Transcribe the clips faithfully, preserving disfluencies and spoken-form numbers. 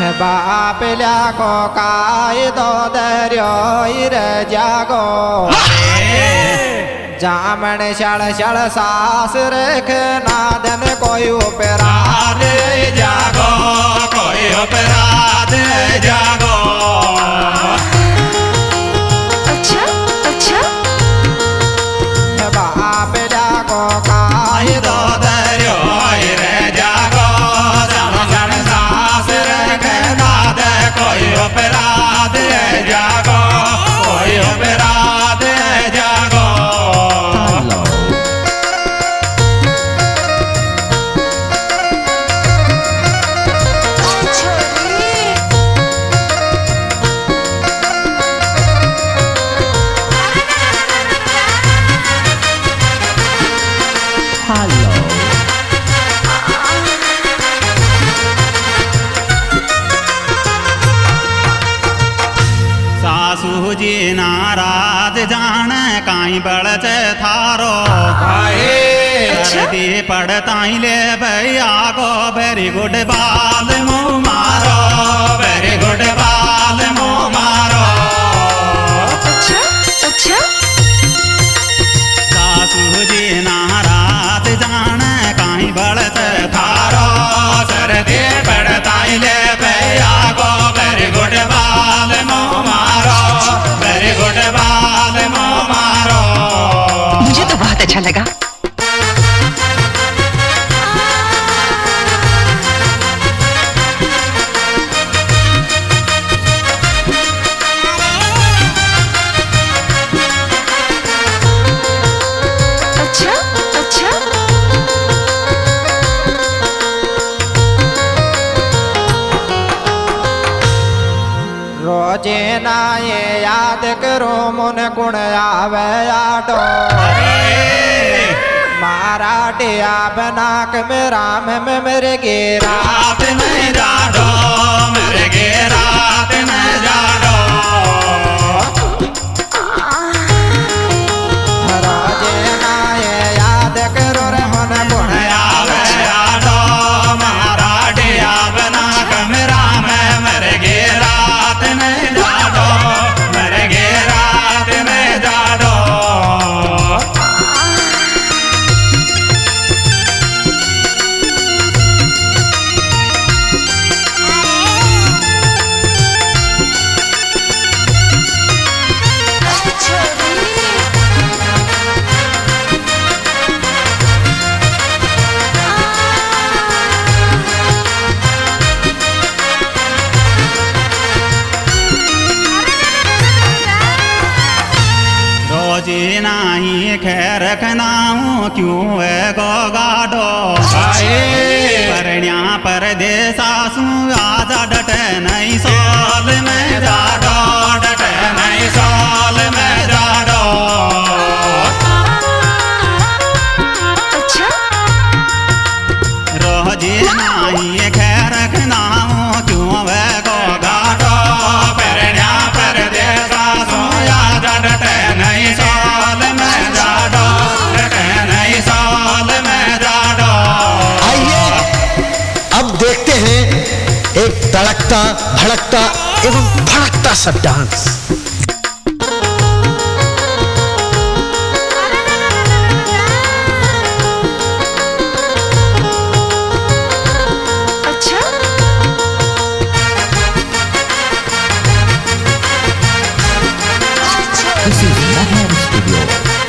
बापल्या को काय दो दर्यो रे जागो जामण शळ शळ सास रेख नादन कोई उपराध जागो कोई उपराध जागो अच्छा अच्छा बापल्या को काय दो दर्यो रे जागो जामण सास रेख नाद कोई उपराध जागो कोई उपराध जागो सासू जी नाराज जान काई बड़च थारो सर्दी पड़ताई ले भैया को वेरी गुड बाल मुँह मारो वेरी गुड बाल मुँह मारो अच्छा अच्छा सासू जी नाराज जान काई बड़च थारो सर्दी पड़ताई ले भैया को वेरी गुड बाल मुँह मारो वेरी गुड बाल मुँह मारो मुझे तो बहुत अच्छा लगा। अच्छा अच्छा रोजे ना ये याद करो मुन गुण आवे आडो मारा डिया बनाक में राम में मेरे गे रात में जाडो मेरे गे रात में जाडो रोजे ना ये याद करो रे मुन गुण आवे आडो मारा डिया बनाक में राम मेरे गे रात में जाडो मेरे गे रात में जाडो रोजी नाही खैर खनाऊं क्यों है गो गाडो परण्या परदेसा सू आजा डटे नहीं सोल में जाडो डटे नहीं सोल में जाडो अच्छा रोजी नाही खैर खनाऊं क्यों है गो गाडो परण्या परदेसा सू आजा डटे नहीं सोल में जाडो डटे नहीं सोल में जाडो आइए अब देखते हैं एक तड़कता भड़कता एवं भड़कता सा डांस। अच्छा This is Mahar Studio.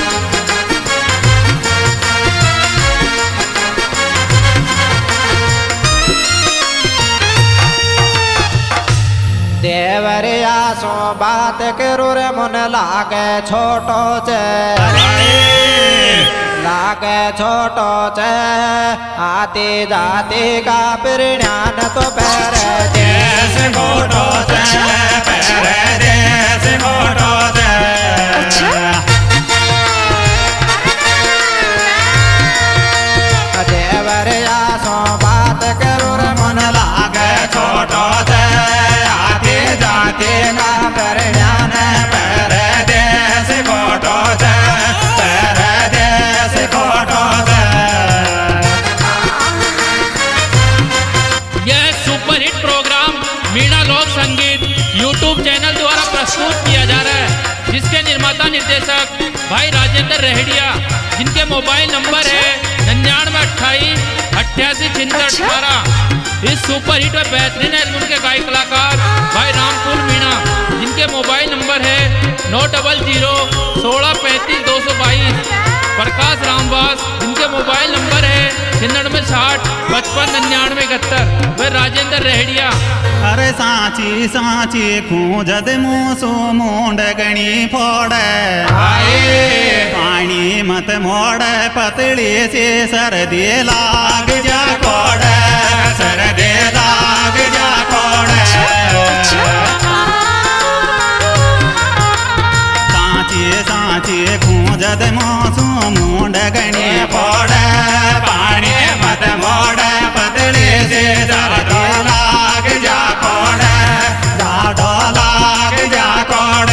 Deoria सो बात करो रे मन लागे छोटो चे लागे छोटो चे आती जाती का परिणान तो पैर देश मोटो से पैरे देश मोटो से अच्छा देवरिया सो बात करो रे मन लागे छोटो से आते जाते का परिणान पैरे देश मोटो से पैरे देश मोटो से यह सुपरहिट प्रोग्राम लोक संगीत यूट्यूब चैनल द्वारा प्रस्तुत किया जा रहा है, जिसके निर्माता निर्देशक भाई राजेंद्र रेहड़िया, जिनके मोबाइल नंबर है निन्यानवे अट्ठाईस अट्ठासी छिहत्तर अठारह। इस सुपर हिट और बेहतरीन एल्बम के गायक कलाकार भाई रामकुल मीणा, जिनके मोबाइल नंबर है नौ डबल जीरो सोलह पैंतीस दो सौ बाईस। प्रकाश रामवास, जिनके मोबाइल नंबर है छिन्नवे साठ पचपन निन्यानवे इकहत्तर। वे राजेंद्र रेहड़िया। अरे सांची सांची खूंजद मूसो मूंड गणी फोड़े पानी मत मोड़ पतली से सर्दी लाग जा कोड़े सर्दी लाग जा कोड़े। सांची सांची खूंजद मूसो मूंड गणी फोड़े पानी मत मोड़ पतली से सर्दी लाग जा कोड़े जाडो लाग जा कोड़े।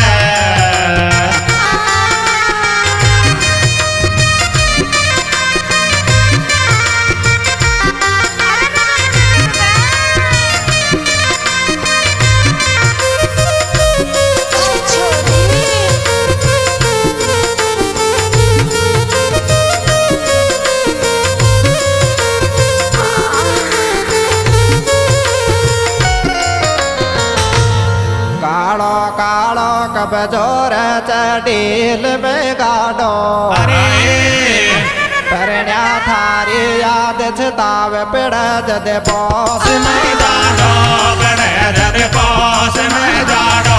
कालो कालो कब जोर चढ़ील में गाडो परण्या थारी याद छतावे पेड़ जद पौस में जाडो पेड़ जद पौस में जाडो।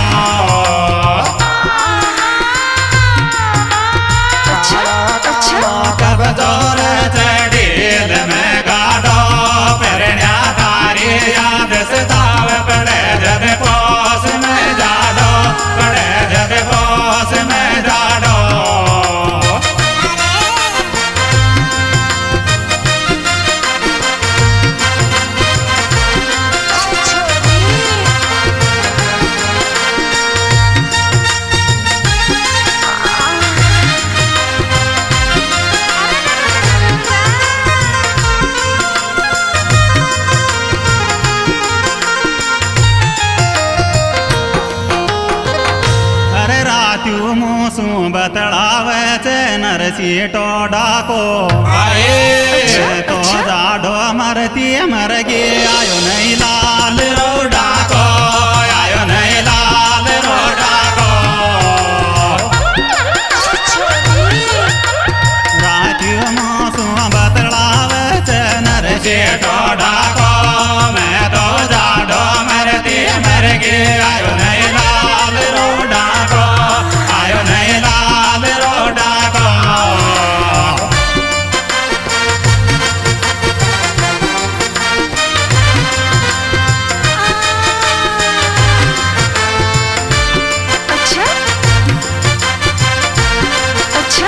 कालो कब जोर चढ़ील में गाडो परण्या थारी याद छतावे पेड़ जद पौस में जाडो पेड़ जद पौस में जाडो। बतलावे चे नरसी टोडा को तो जाडो मरती मरगी आयो नहीं लाल रोडा को आयो नहीं लाल रोडा को। राजू मोसू बतलावे चे नरसी टोडा को मैं तो जाडो मरती मरगी आयो नहीं लाल रोडा को आयो नहीं लाल रोडा को। अच्छा अच्छा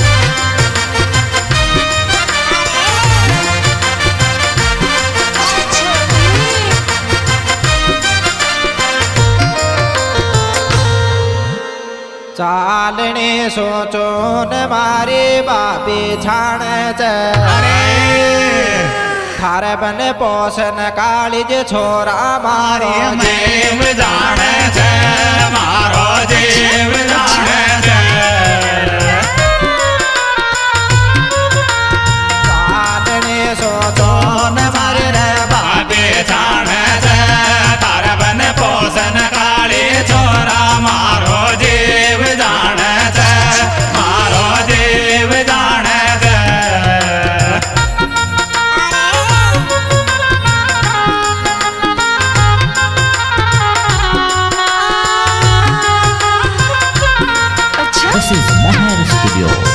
चालने सोचो न मारी बापी छाण चे थारे बन पोषण कालिज छोरा मारो जीव जाने छे मारो जीव जाने छे। चालने सोचो न मारी रे बापी छाण छे थारे बन पोषण काली छोरा मारो जीव जाने छे मारो जीव जाने छे। अच्छा This is Mahar Studio.